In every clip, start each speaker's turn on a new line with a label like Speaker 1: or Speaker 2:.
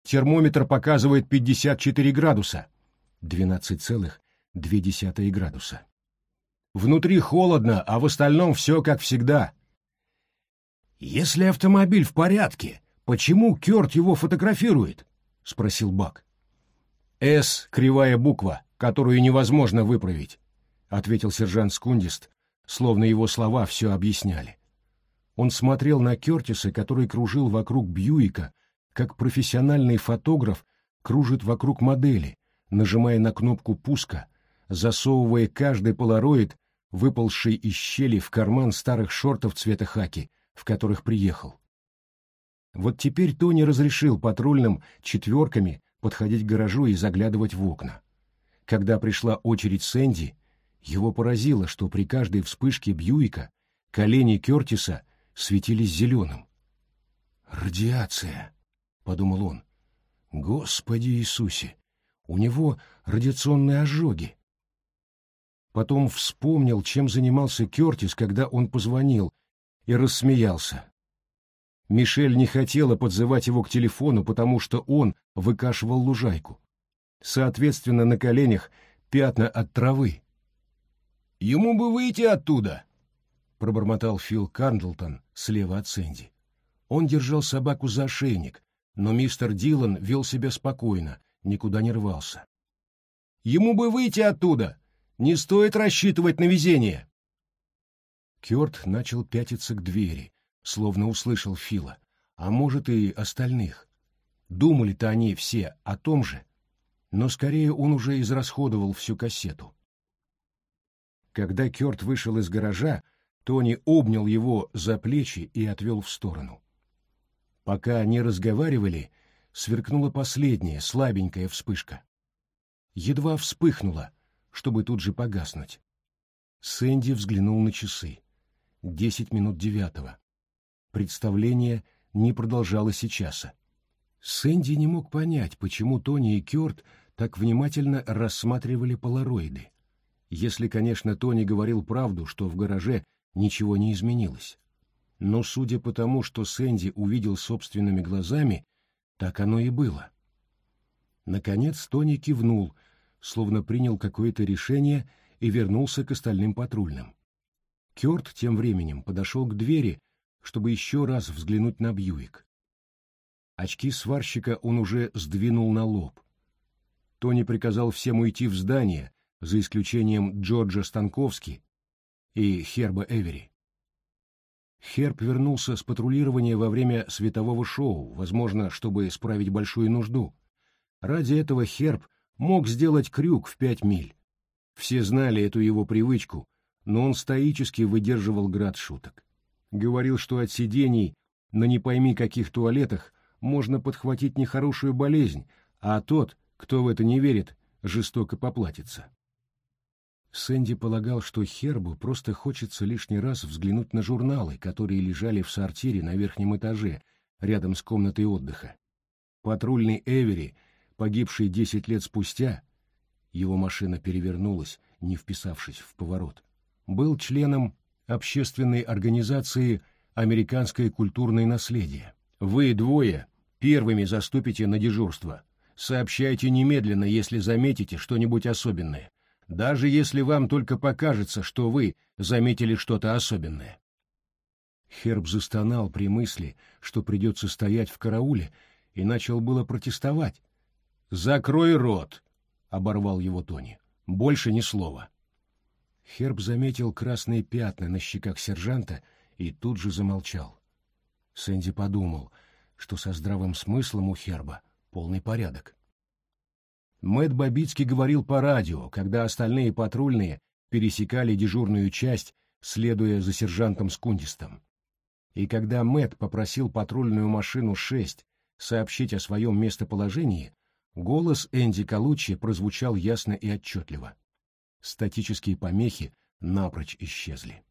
Speaker 1: Термометр показывает 54 градуса. 12,2 градуса. Внутри холодно, а в остальном все как всегда. «Если автомобиль в порядке, почему Кёрт его фотографирует?» — спросил Бак. «С — кривая буква, которую невозможно выправить», — ответил сержант Скундист, словно его слова все объясняли. Он смотрел на Кёртиса, который кружил вокруг Бьюика, как профессиональный фотограф кружит вокруг модели, нажимая на кнопку пуска, засовывая каждый полароид, выползший из щели, в карман старых шортов цвета хаки, в которых приехал. Вот теперь Тони разрешил патрульным четверками подходить к гаражу и заглядывать в окна. Когда пришла очередь Сэнди, его поразило, что при каждой вспышке Бьюика колени Кёртиса светились зеленым. «Радиация», — подумал он. «Господи Иисусе! У него радиационные ожоги». Потом вспомнил, чем занимался Кёртис, когда он позвонил, и рассмеялся. Мишель не хотела подзывать его к телефону, потому что он выкашивал лужайку. Соответственно, на коленях пятна от травы. «Ему бы выйти оттуда!» — пробормотал Фил Кандлтон слева от Сэнди. Он держал собаку за ошейник, но мистер Дилан вел себя спокойно, никуда не рвался. «Ему бы выйти оттуда! Не стоит рассчитывать на везение!» Кёрт начал пятиться к двери, словно услышал Фила, а может и остальных. Думали-то они все о том же, но скорее он уже израсходовал всю кассету. Когда Кёрт вышел из гаража, Тони обнял его за плечи и отвел в сторону. Пока они разговаривали, сверкнула последняя слабенькая вспышка. Едва вспыхнула, чтобы тут же погаснуть. Сэнди взглянул на часы. 9:50. Представление не продолжалось и часа. Сэнди не мог понять, почему Тони и Кёрт так внимательно рассматривали полароиды. Если, конечно, Тони говорил правду, что в гараже ничего не изменилось. Но, судя по тому, что Сэнди увидел собственными глазами, так оно и было. Наконец Тони кивнул, словно принял какое-то решение, и вернулся к остальным патрульным. Кёрт тем временем подошел к двери, чтобы еще раз взглянуть на Бьюик. Очки сварщика он уже сдвинул на лоб. Тони приказал всем уйти в здание, за исключением Джорджа Станковски и Херба Эвери. Херб вернулся с патрулирования во время светового шоу, возможно, чтобы исправить большую нужду. Ради этого Херб мог сделать крюк в 5 миль. Все знали эту его привычку, но он стоически выдерживал град шуток. Говорил, что от сидений на не пойми каких туалетах можно подхватить нехорошую болезнь, а тот, кто в это не верит, жестоко поплатится. Сэнди полагал, что Хербу просто хочется лишний раз взглянуть на журналы, которые лежали в сортире на верхнем этаже, рядом с комнатой отдыха. Патрульный Эвери, погибший 10 лет спустя, его машина перевернулась, не вписавшись в поворот, был членом общественной организации «Американское культурное наследие». Вы двое первыми заступите на дежурство. Сообщайте немедленно, если заметите что-нибудь особенное, даже если вам только покажется, что вы заметили что-то особенное. Херб застонал при мысли, что придется стоять в карауле, и начал было протестовать. «Закрой рот!» — оборвал его Тони. «Больше ни слова». Херб заметил красные пятна на щеках сержанта и тут же замолчал. Сэнди подумал, что со здравым смыслом у Херба полный порядок. Мэтт Бабицкий говорил по радио, когда остальные патрульные пересекали дежурную часть, следуя за сержантом Скундистом. И когда Мэтт попросил патрульную машину 6 сообщить о своем местоположении, голос Энди Калуччи прозвучал ясно и отчетливо. Статические помехи напрочь исчезли.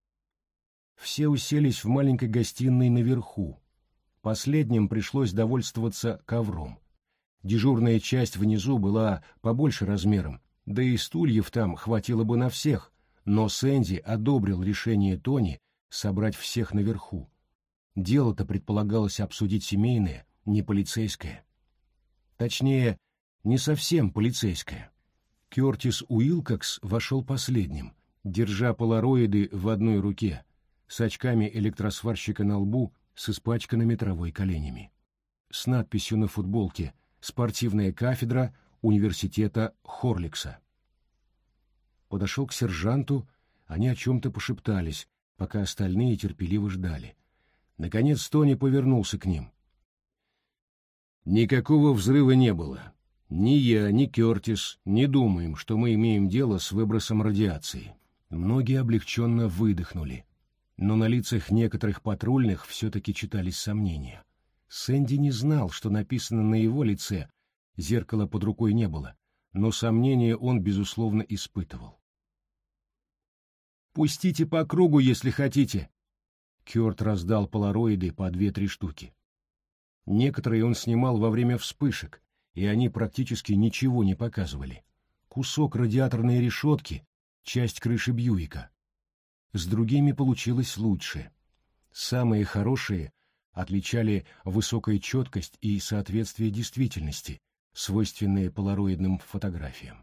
Speaker 1: Все уселись в маленькой гостиной наверху. Последним пришлось довольствоваться ковром. Дежурная часть внизу была побольше размером, да и стульев там хватило бы на всех, но Сэнди одобрил решение Тони собрать всех наверху. Дело-то предполагалось обсудить семейное, не полицейское. Точнее, не совсем полицейская. Кертис Уилкокс вошел последним, держа полароиды в одной руке, с очками электросварщика на лбу, с испачканными травой коленями. С надписью на футболке «Спортивная кафедра университета Хорликса». Подошел к сержанту, они о чем-то пошептались, пока остальные терпеливо ждали. Наконец Тони повернулся к ним. «Никакого взрыва не было. Ни я, ни Кертис не думаем, что мы имеем дело с выбросом радиации». Многие облегченно выдохнули, но на лицах некоторых патрульных все-таки читались сомнения. Сэнди не знал, что написано на его лице, зеркала под рукой не было, но сомнения он, безусловно, испытывал. «Пустите по кругу, если хотите!» Кёрт раздал полароиды по 2-3 штуки. Некоторые он снимал во время вспышек, и они практически ничего не показывали. Кусок радиаторной решетки, часть крыши Бьюика. С другими получилось лучше. Самые хорошие отличали высокая четкость и соответствие действительности, свойственные полароидным фотографиям.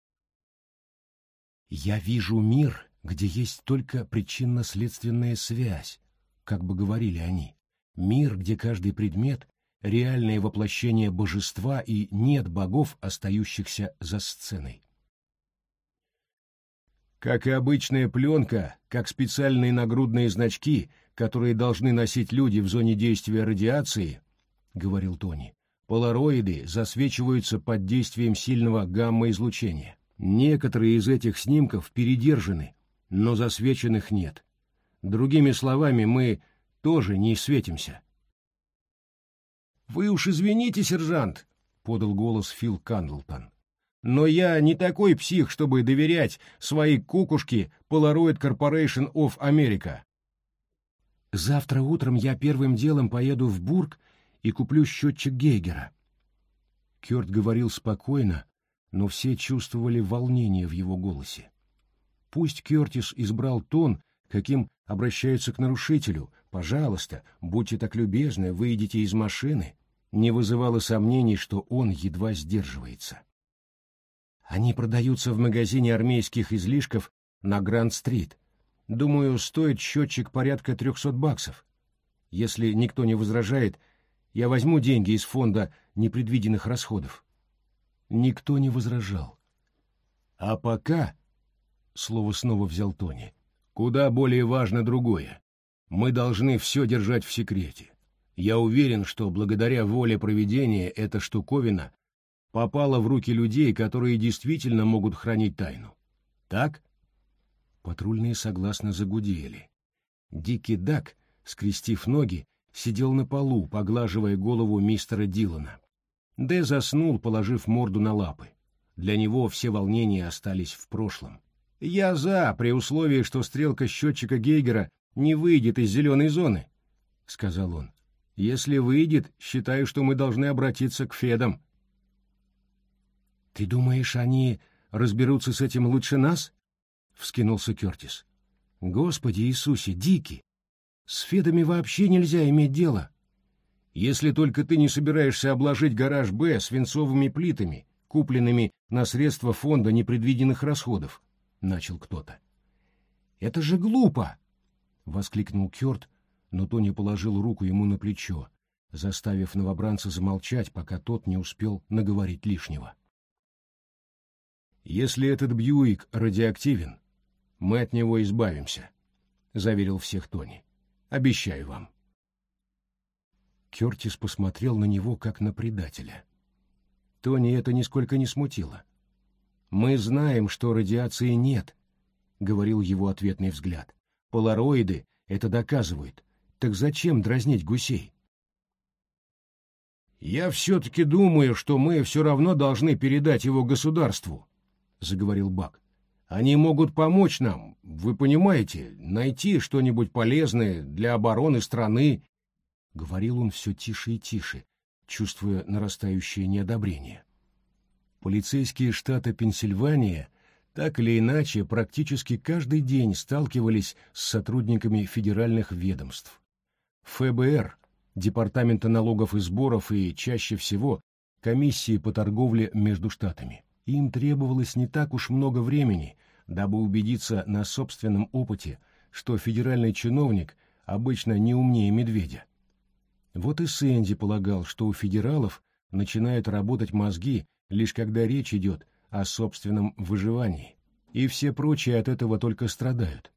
Speaker 1: «Я вижу мир, где есть только причинно-следственная связь», как бы говорили они. Мир, где каждый предмет — реальное воплощение божества и нет богов, остающихся за сценой. Как и обычная пленка, как специальные нагрудные значки, которые должны носить люди в зоне действия радиации, — говорил Тони, — полароиды засвечиваются под действием сильного гамма-излучения. Некоторые из этих снимков передержаны, но засвеченных нет. Другими словами, мы тоже не светимся. «Вы уж извините, сержант», — подал голос Фил Кандлтон, «но я не такой псих, чтобы доверять своей кукушке Polaroid Corporation of America». «Завтра утром я первым делом поеду в Бург и куплю счетчик Гейгера». Кёрт говорил спокойно, но все чувствовали волнение в его голосе. Пусть Кертис избрал тон, каким обращаются к нарушителю, «пожалуйста, будьте так любезны, выйдите из машины», не вызывало сомнений, что он едва сдерживается. «Они продаются в магазине армейских излишков на Гранд-стрит. Думаю, стоит счетчик порядка $300. Если никто не возражает, я возьму деньги из фонда непредвиденных расходов». Никто не возражал. «А пока...» — слово снова взял Тони. «Куда более важно другое. Мы должны все держать в секрете. Я уверен, что благодаря воле провидения эта штуковина попала в руки людей, которые действительно могут хранить тайну. Так?» Патрульные согласно загудели. Дикий Дак, скрестив ноги, сидел на полу, поглаживая голову мистера Дилана. Дэ заснул, положив морду на лапы. Для него все волнения остались в прошлом. «Я за, при условии, что стрелка счетчика Гейгера не выйдет из зеленой зоны», — сказал он. «Если выйдет, считаю, что мы должны обратиться к Федам». «Ты думаешь, они разберутся с этим лучше нас?» — вскинулся Кертис. «Господи Иисусе, Дики! С Федами вообще нельзя иметь дело. Если только ты не собираешься обложить гараж «Б» свинцовыми плитами, купленными на средства фонда непредвиденных расходов», — начал кто-то. «Это же глупо!» — воскликнул Кёрт, но Тони положил руку ему на плечо, заставив новобранца замолчать, пока тот не успел наговорить лишнего. «Если этот Бьюик радиоактивен, мы от него избавимся», — заверил всех Тони. «Обещаю вам». Кертис посмотрел на него, как на предателя. Тони это нисколько не смутило. «Мы знаем, что радиации нет», — говорил его ответный взгляд. «Полароиды это доказывают. Так зачем дразнить гусей?» «Я все-таки думаю, что мы все равно должны передать его государству», — заговорил Бак. «Они могут помочь нам, вы понимаете, найти что-нибудь полезное для обороны страны». Говорил он все тише и тише, чувствуя нарастающее неодобрение. Полицейские штата Пенсильвания так или иначе практически каждый день сталкивались с сотрудниками федеральных ведомств. ФБР, Департамента налогов и сборов и, чаще всего, комиссии по торговле между штатами. Им требовалось не так уж много времени, дабы убедиться на собственном опыте, что федеральный чиновник обычно не умнее медведя. Вот и Сэнди полагал, что у федералов начинают работать мозги, лишь когда речь идет о собственном выживании, и все прочие от этого только страдают.